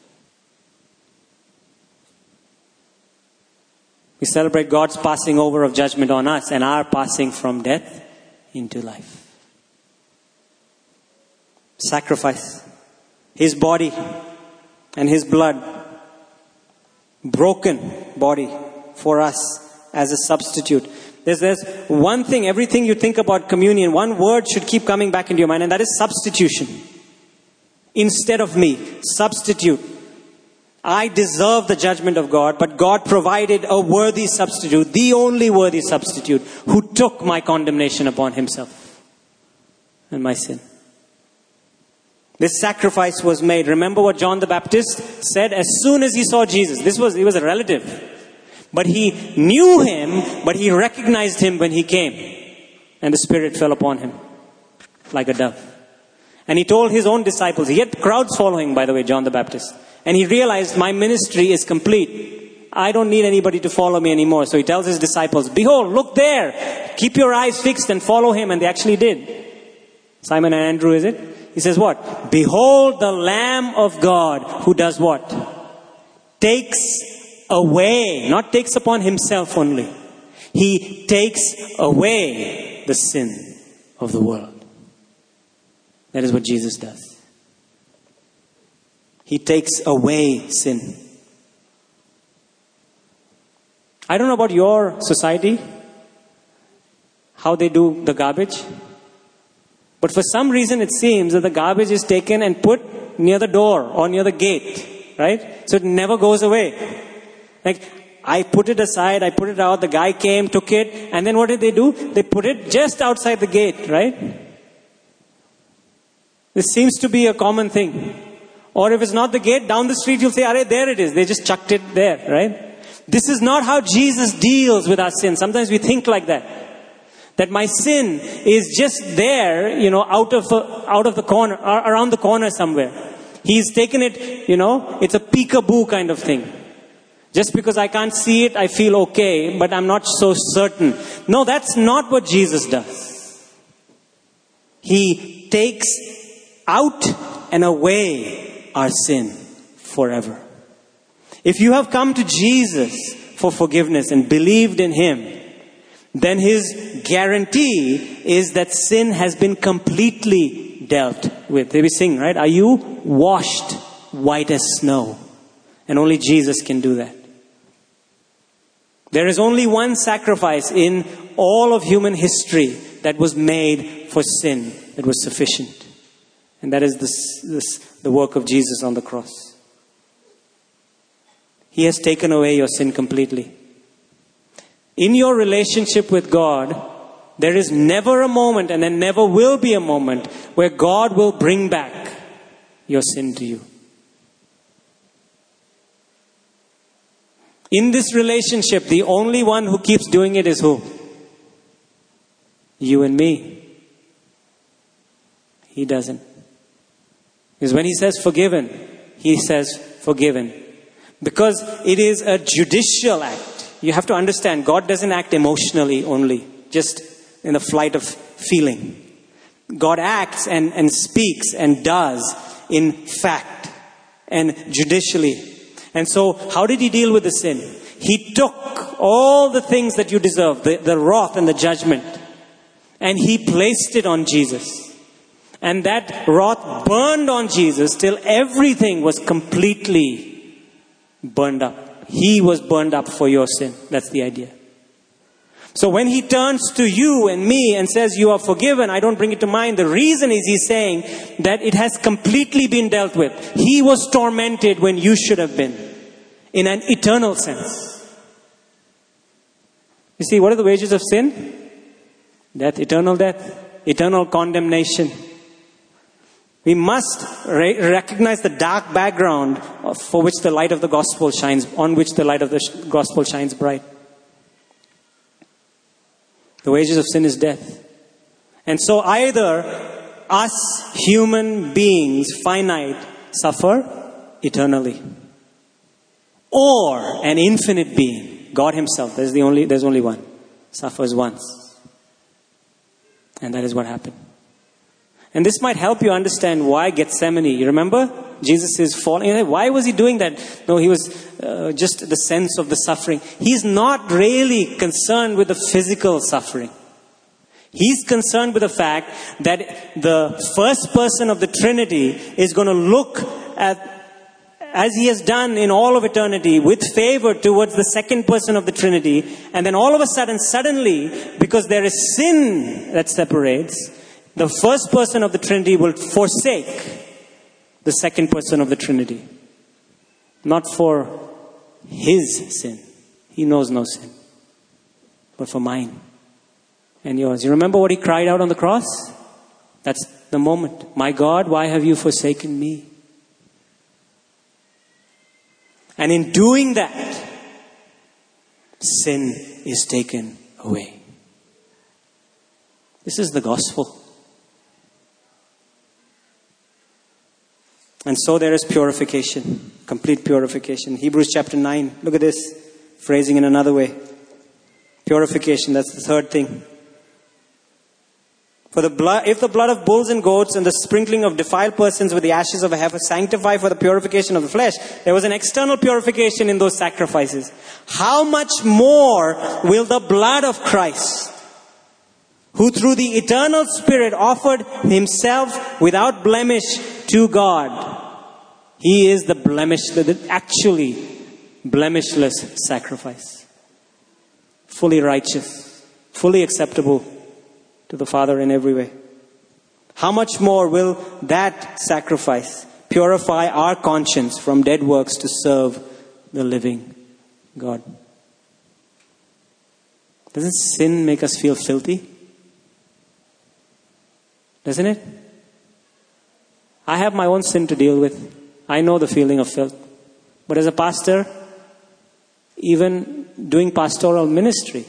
We celebrate God's passing over of judgment on us and our passing from death into life. Sacrifice. His body and his blood, broken body for us as a substitute. There's one thing, everything you think about communion, one word should keep coming back into your mind, and that is substitution. Instead of me, substitute. I deserve the judgment of God, but God provided a worthy substitute, the only worthy substitute, who took my condemnation upon himself and my sin. This sacrifice was made. Remember what John the Baptist said as soon as he saw Jesus. He was a relative. But he knew him, but he recognized him when he came. And the Spirit fell upon him like a dove. And he told his own disciples, he had crowds following, by the way, John the Baptist. And he realized, my ministry is complete. I don't need anybody to follow me anymore. So he tells his disciples, behold, look there. Keep your eyes fixed and follow him. And they actually did. Simon and Andrew, is it? He says what? Behold the Lamb of God who does what? Takes away, not takes upon himself only. He takes away the sin of the world. That is what Jesus does. He takes away sin. I don't know about your society, how they do the garbage. But for some reason it seems that the garbage is taken and put near the door or near the gate, right? So it never goes away. Like, I put it aside, I put it out, the guy came, took it, and then what did they do? They put it just outside the gate, right? This seems to be a common thing. Or if it's not the gate, down the street you'll say, "Arey, there it is." They just chucked it there, right? This is not how Jesus deals with our sin. Sometimes we think like that. That my sin is just there, out of the corner, around the corner somewhere. He's taken it, it's a peekaboo kind of thing. Just because I can't see it, I feel okay, but I'm not so certain. No, that's not what Jesus does. He takes out and away our sin forever. If you have come to Jesus for forgiveness and believed in him, then his guarantee is that sin has been completely dealt with. We sing, right? Are you washed white as snow? And only Jesus can do that. There is only one sacrifice in all of human history that was made for sin, that was sufficient. And that is the work of Jesus on the cross. He has taken away your sin completely. In your relationship with God, there is never a moment, and there never will be a moment, where God will bring back your sin to you. In this relationship, the only one who keeps doing it is who? You and me. He doesn't. Because when he says forgiven, he says forgiven. Because it is a judicial act. You have to understand, God doesn't act emotionally only, just in a flight of feeling. God acts and speaks and does in fact and judicially. And so, how did he deal with the sin? He took all the things that you deserve, the wrath and the judgment, and he placed it on Jesus. And that wrath burned on Jesus till everything was completely burned up. He was burned up for your sin. That's the idea. So when he turns to you and me and says, you are forgiven, I don't bring it to mind. The reason is he's saying that it has completely been dealt with. He was tormented when you should have been, in an eternal sense. You see, what are the wages of sin? Death, eternal condemnation. We must recognize the dark background for which the light of the gospel shines, on which the light of the gospel shines bright. The wages of sin is death. And so either us human beings, finite, suffer eternally, or an infinite being, God himself, there's only one, suffers once. And that is what happened. And this might help you understand why Gethsemane. You remember? Jesus is falling. Why was he doing that? No, he was just the sense of the suffering. He's not really concerned with the physical suffering. He's concerned with the fact that the first person of the Trinity is going to look at, as he has done in all of eternity, with favor towards the second person of the Trinity. And then all of a sudden, suddenly, because there is sin that separates, the first person of the Trinity will forsake the second person of the Trinity. Not for his sin. He knows no sin. But for mine and yours. You remember what he cried out on the cross? That's the moment. My God, why have you forsaken me? And in doing that, sin is taken away. This is the gospel. And so there is purification, complete purification. Hebrews chapter 9, look at this, phrasing in another way. Purification, that's the third thing. If the blood of bulls and goats and the sprinkling of defiled persons with the ashes of a heifer sanctify for the purification of the flesh, there was an external purification in those sacrifices. How much more will the blood of Christ, who through the eternal Spirit offered himself without blemish to God. He is the actually blemishless sacrifice. Fully righteous, fully acceptable to the Father in every way. How much more will that sacrifice purify our conscience from dead works to serve the living God? Doesn't sin make us feel filthy? Doesn't it? I have my own sin to deal with. I know the feeling of filth. But as a pastor, even doing pastoral ministry,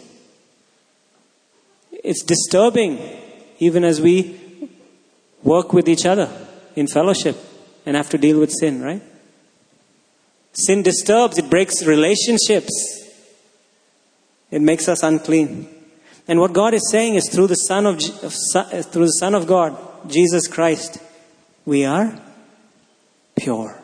it's disturbing even as we work with each other in fellowship and have to deal with sin, right? Sin disturbs, it breaks relationships. It makes us unclean. And what God is saying is through the Son of God, Jesus Christ, we are pure.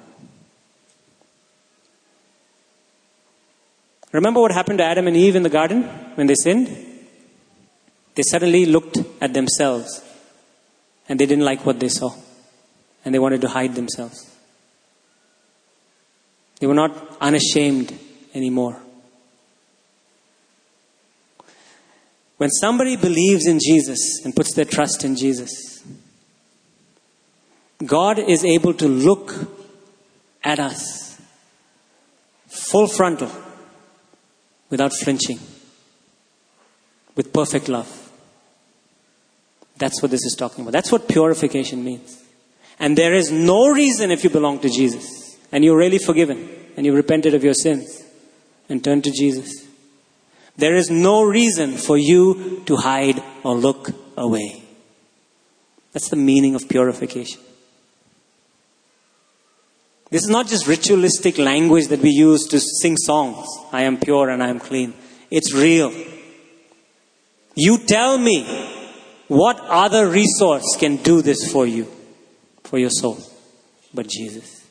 Remember what happened to Adam and Eve in the garden when they sinned? They suddenly looked at themselves and they didn't like what they saw. And they wanted to hide themselves. They were not unashamed anymore. When somebody believes in Jesus and puts their trust in Jesus, God is able to look at us full frontal, without flinching, with perfect love. That's what this is talking about. That's what purification means. And there is no reason, if you belong to Jesus and you're really forgiven and you've repented of your sins and turned to Jesus, there is no reason for you to hide or look away. That's the meaning of purification. This is not just ritualistic language that we use to sing songs. I am pure and I am clean. It's real. You tell me what other resource can do this for you, for your soul, but Jesus.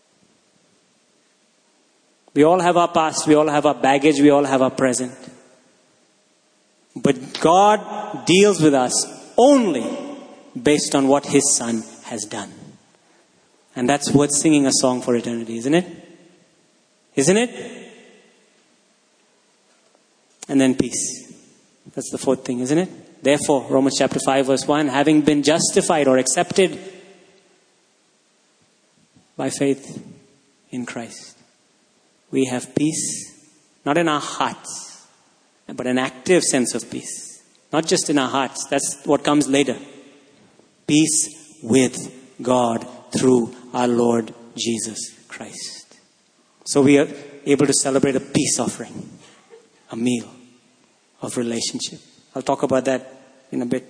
We all have our past, we all have our baggage, we all have our present. But God deals with us only based on what His Son has done. And that's worth singing a song for eternity, isn't it? Isn't it? And then peace. That's the fourth thing, isn't it? Therefore, Romans chapter 5 verse 1, having been justified or accepted by faith in Christ, we have peace, not in our hearts, but an active sense of peace. Not just in our hearts, that's what comes later. Peace with God through our Lord Jesus Christ. So we are able to celebrate a peace offering, a meal of relationship. I'll talk about that in a bit.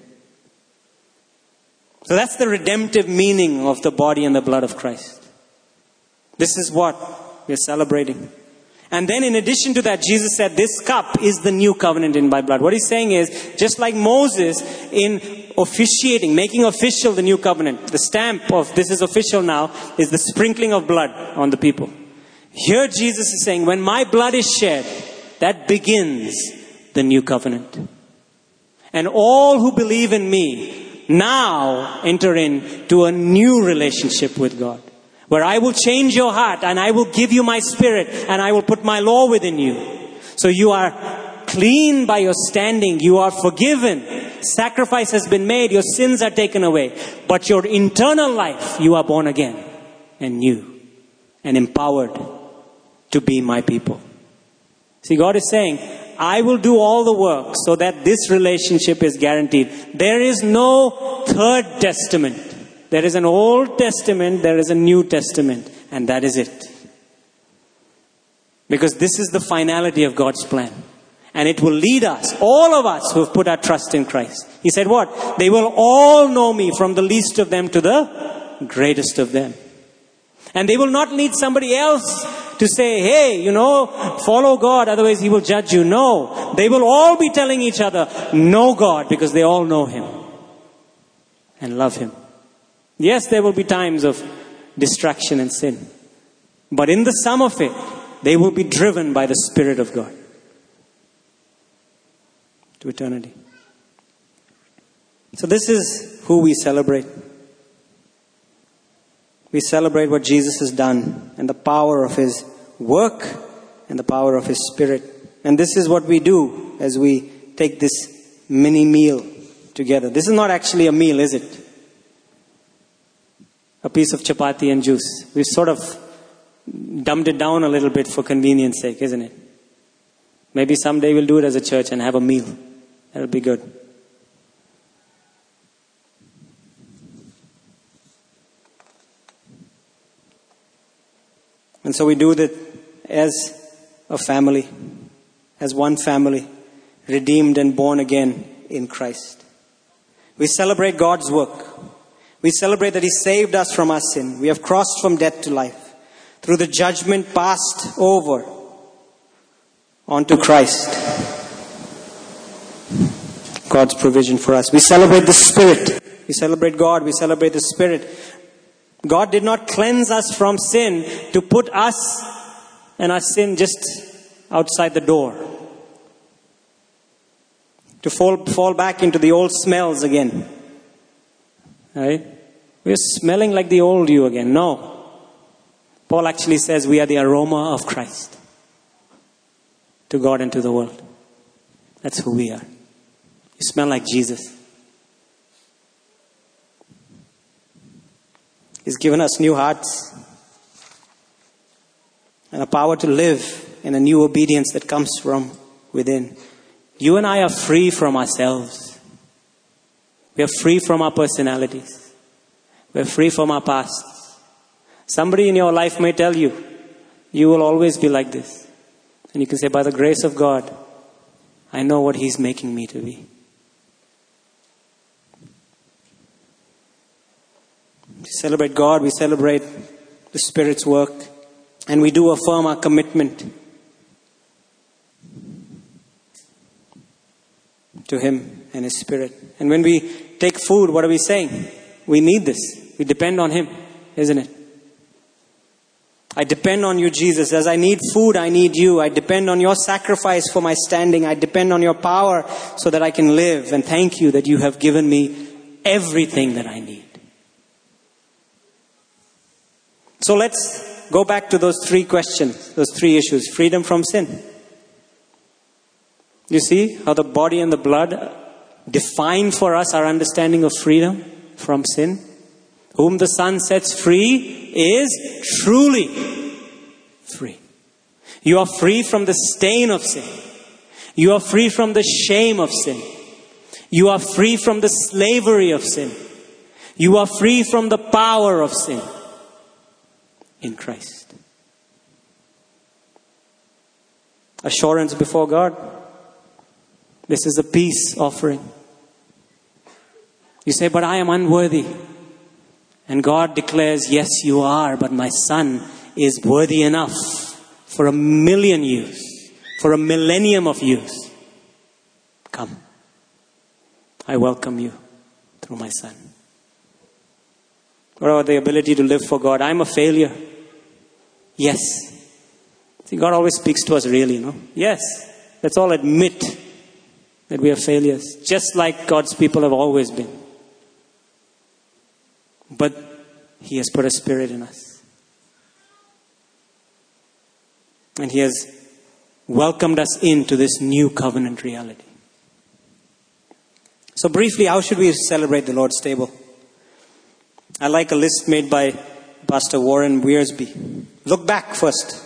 So that's the redemptive meaning of the body and the blood of Christ. This is what we're celebrating. And then in addition to that, Jesus said, this cup is the new covenant in my blood. What he's saying is, just like Moses in officiating, making official the new covenant, the stamp of this is official now, is the sprinkling of blood on the people. Here Jesus is saying, when my blood is shed, that begins the new covenant. And all who believe in me now enter into a new relationship with God, where I will change your heart and I will give you my spirit and I will put my law within you. So you are clean by your standing. You are forgiven. Sacrifice has been made. Your sins are taken away. But your internal life, you are born again and new and empowered to be my people. See, God is saying, I will do all the work so that this relationship is guaranteed. There is no third testament. There is an Old Testament, there is a New Testament, and that is it. Because this is the finality of God's plan. And it will lead us, all of us who have put our trust in Christ. He said what? They will all know me, from the least of them to the greatest of them. And they will not need somebody else to say, hey, follow God, otherwise He will judge you. No, they will all be telling each other, know God, because they all know Him and love Him. Yes, there will be times of distraction and sin. But in the sum of it, they will be driven by the Spirit of God to eternity. So this is who we celebrate. We celebrate what Jesus has done and the power of His work and the power of His Spirit. And this is what we do as we take this mini meal together. This is not actually a meal, is it? A piece of chapati and juice. We've sort of dumbed it down a little bit for convenience sake, isn't it? Maybe someday we'll do it as a church and have a meal. That'll be good. And so we do that as a family, as one family, redeemed and born again in Christ. We celebrate God's work. We celebrate that He saved us from our sin. We have crossed from death to life through the judgment passed over onto Christ. God's provision for us. We celebrate the Spirit. We celebrate God. We celebrate the Spirit. God did not cleanse us from sin to put us and our sin just outside the door, to fall back into the old smells again. Right? We're smelling like the old you again. No. Paul actually says we are the aroma of Christ to God and to the world. That's who we are. You smell like Jesus. He's given us new hearts and a power to live in a new obedience that comes from within. You and I are free from ourselves. We are free from our personalities. We are free from our pasts. Somebody in your life may tell you, you will always be like this. And you can say, by the grace of God, I know what He's making me to be. celebrate God, we celebrate the Spirit's work, and we do affirm our commitment to Him and His Spirit. And when we take food, what are we saying? We need this. We depend on Him, isn't it? I depend on you, Jesus. As I need food, I need you. I depend on your sacrifice for my standing. I depend on your power so that I can live. And thank you that you have given me everything that I need. So let's go back to those three questions, those three issues. Freedom from sin. You see how the body and the blood define for us our understanding of freedom from sin? Whom the Son sets free is truly free. You are free from the stain of sin. You are free from the shame of sin. You are free from the slavery of sin. You are free from the power of sin in Christ. Assurance before God. This is a peace offering. You say, but I am unworthy. And God declares, yes, you are, but my Son is worthy enough for 1,000,000 years, for 1,000,000 of years. Come. I welcome you through my Son. What about the ability to live for God? I'm a failure. Yes. See, God always speaks to us really, no? Yes. Let's all admit that we are failures, just like God's people have always been. But He has put a Spirit in us. And He has welcomed us into this new covenant reality. So briefly, how should we celebrate the Lord's table? I like a list made by Pastor Warren Wiersbe. Look back first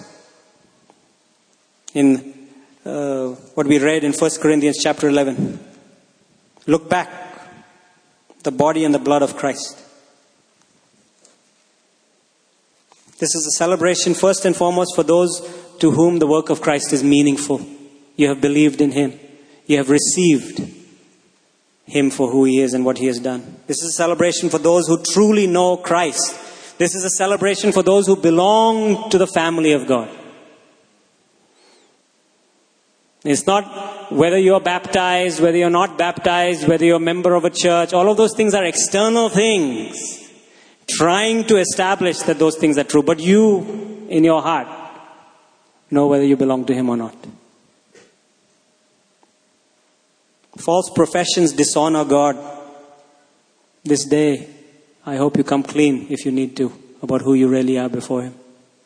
in what we read in 1 Corinthians chapter 11. Look back. The body and the blood of Christ. This is a celebration first and foremost for those to whom the work of Christ is meaningful. You have believed in Him. You have received Him for who He is and what He has done. This is a celebration for those who truly know Christ. This is a celebration for those who belong to the family of God. It's not whether you're baptized, whether you're not baptized, whether you're a member of a church. All of those things are external things, trying to establish that those things are true. But you, in your heart, know whether you belong to Him or not. False professions dishonor God. This day, I hope you come clean, if you need to, about who you really are before Him.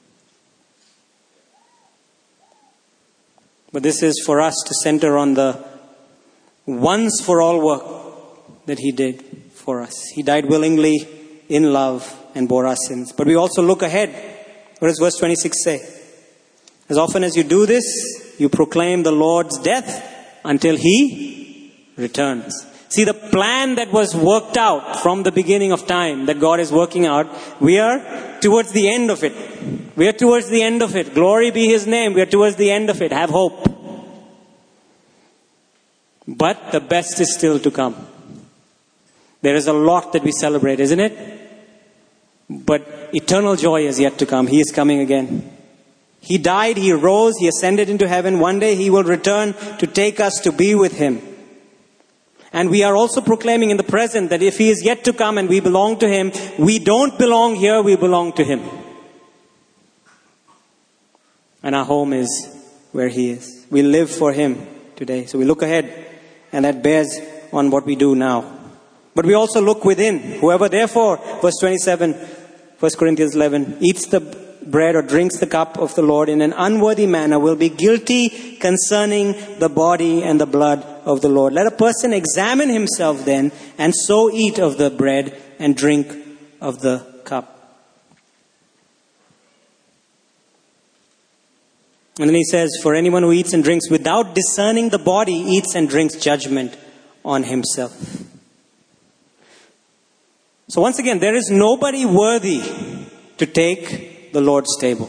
But this is for us to center on the once for all work that He did for us. He died willingly, in love, and bore our sins. But we also look ahead. What does verse 26 say? As often as you do this, you proclaim the Lord's death until He returns. See, the plan that was worked out from the beginning of time, that God is working out, we are towards the end of it. We are towards the end of it. Glory be His name. We are towards the end of it. Have hope. But the best is still to come. There is a lot that we celebrate, isn't it? But eternal joy is yet to come. He is coming again. He died, He rose, He ascended into heaven. One day He will return to take us to be with Him. And we are also proclaiming in the present that if He is yet to come and we belong to Him, we don't belong here, we belong to Him. And our home is where He is. We live for Him today. So we look ahead, and that bears on what we do now. But we also look within. Whoever therefore, verse 27, 1 Corinthians 11, eats the bread or drinks the cup of the Lord in an unworthy manner will be guilty concerning the body and the blood of the Lord. Let a person examine himself then, and so eat of the bread and drink of the cup. And then he says, for anyone who eats and drinks without discerning the body eats and drinks judgment on himself. So once again, there is nobody worthy to take the Lord's table.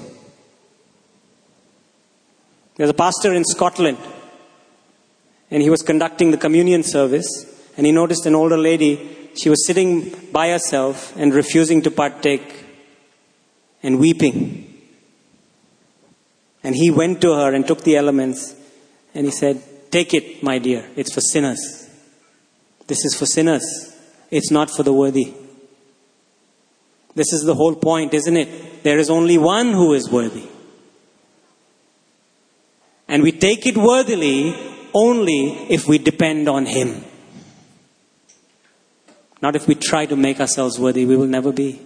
There's a pastor in Scotland, and he was conducting the communion service, and he noticed an older lady she was sitting by herself and refusing to partake and weeping. And he went to her and took the elements and he said, "Take it, my dear. It's for sinners. This is for sinners. It's not for the worthy." This is the whole point, isn't it? There is only one who is worthy. And we take it worthily only if we depend on Him. Not if we try to make ourselves worthy. We will never be.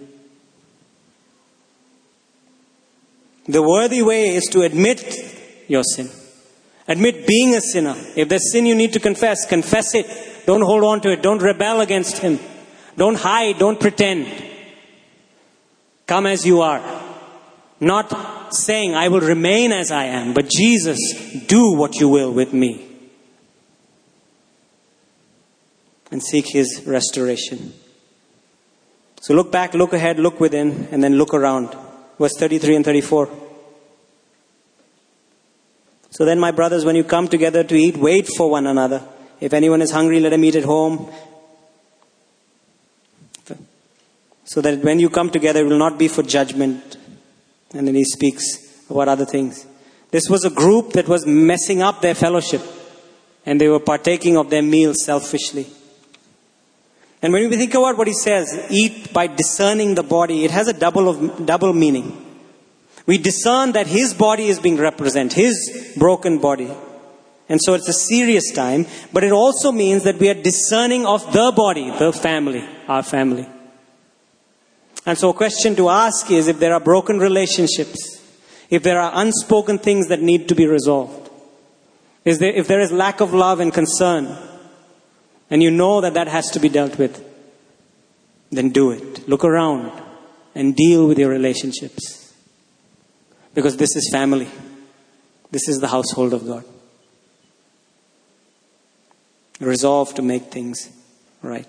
The worthy way is to admit your sin. Admit being a sinner. If there's sin you need to confess, confess it. Don't hold on to it. Don't rebel against Him. Don't hide. Don't pretend. Come as you are. Not saying, "I will remain as I am," but Jesus, do what you will with me. And seek His restoration. So look back, look ahead, look within, and then look around. Verse 33 and 34. "So then, my brothers, when you come together to eat, wait for one another. If anyone is hungry, let him eat at home. So that when you come together, it will not be for judgment." And then he speaks about other things. This was a group that was messing up their fellowship. And they were partaking of their meals selfishly. And when we think about what he says, eat by discerning the body, it has a double meaning. We discern that his body is being represented, his broken body. And so it's a serious time, but it also means that we are discerning of the body, the family, our family. And so a question to ask is, if there are broken relationships, if there are unspoken things that need to be resolved, if there is lack of love and concern, and you know that has to be dealt with, then do it. Look around and deal with your relationships. Because this is family. This is the household of God. Resolve to make things right.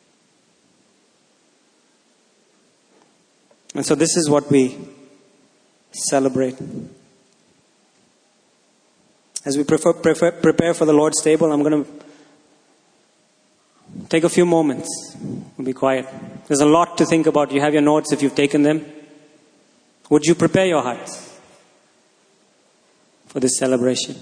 And so this is what we celebrate. As we prepare for the Lord's table, I'm going to take a few moments. We'll be quiet. There's a lot to think about. You have your notes if you've taken them. Would you prepare your hearts for this celebration?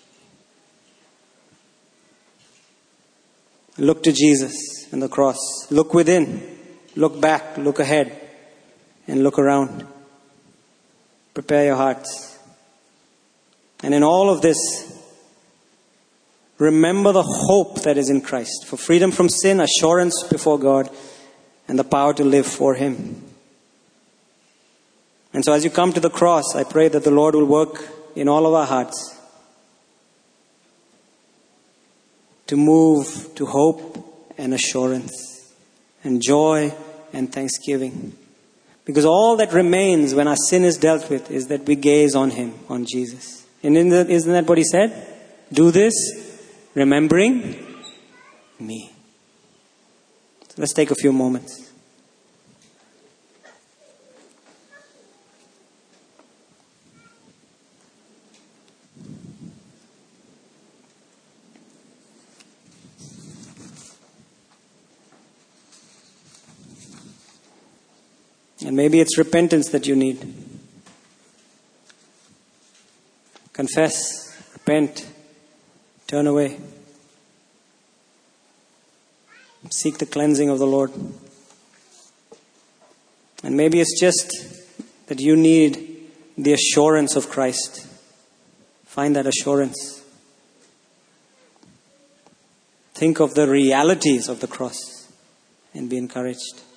Look to Jesus and the cross. Look within. Look back. Look ahead. And look around. Prepare your hearts. And in all of this, remember the hope that is in Christ. For freedom from sin, assurance before God, and the power to live for Him. And so as you come to the cross, I pray that the Lord will work in all of our hearts to move to hope and assurance and joy and thanksgiving. Because all that remains when our sin is dealt with is that we gaze on Him, on Jesus. And isn't that what He said? Do this, remembering me. So let's take a few moments. And maybe it's repentance that you need. Confess, repent, turn away. Seek the cleansing of the Lord. And maybe it's just that you need the assurance of Christ. Find that assurance. Think of the realities of the cross and be encouraged.